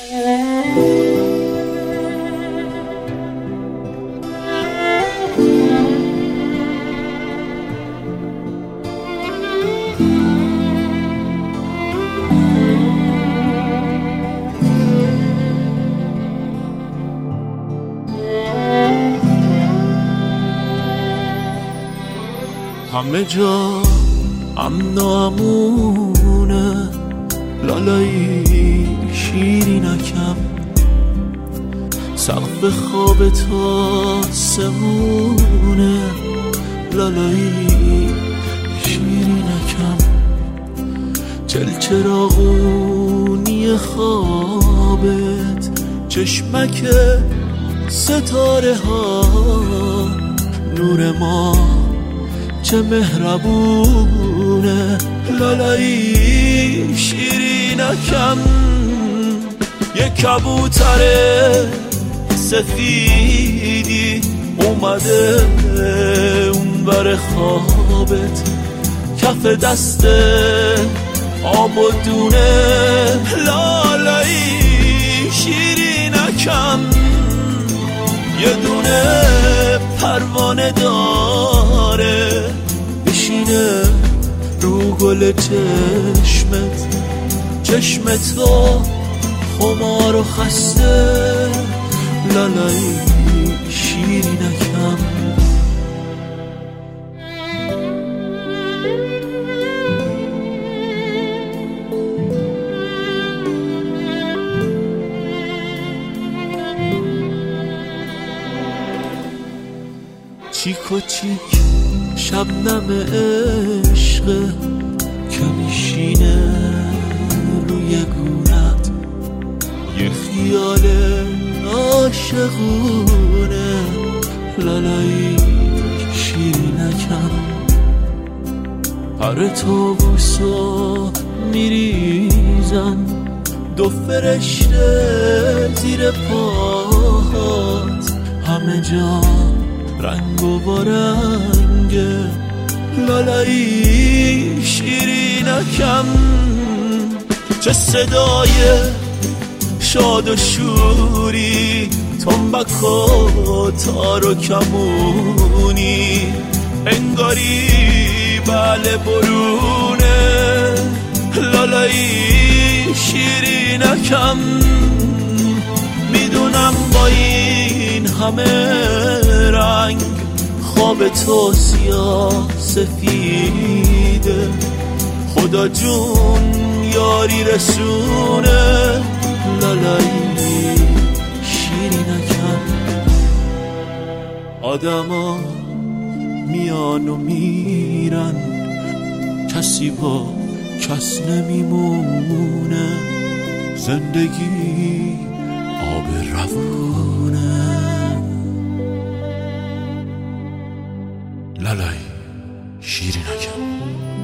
همه جا امن و امونه، لالایی شیرینکم، سقف خواب تا سمونه، لالایی شیرینکم، چلچراغونی خوابت، چشمک ستاره ها، نور ما چه مهربونه، لالایی شیرینکم، یه کبوتر سفیدی اومده اون بر خوابت، کف دست آب و دونه، لالایی شیرینکم، یه دونه پروانه داره بشینه رو گل چشمت و خمار و خسته، لالایی شیرینکم. چیک و چیک شبنم عشق که میشینه روی گونت، یه خیال عاشقونه، لالایی شیرینکم، پر طاووسا میریزن، دو فرشته زیر پاهات، همه جا رنگ و بارنگه، لالایی شیرینکم، چه صدای شاد و شوری، تنبک و تار و کمونی، انگاری بله برونه، لالایی شیرینکم، میدونم با این همه رنگ خواب تو سیاه سفیده، خدا جون یاری رسونه، لالایی شیرینکم. آدما میان و میرن، کسی با کس نمیمونه، زندگی آب روونه، لالایی شیرینکم.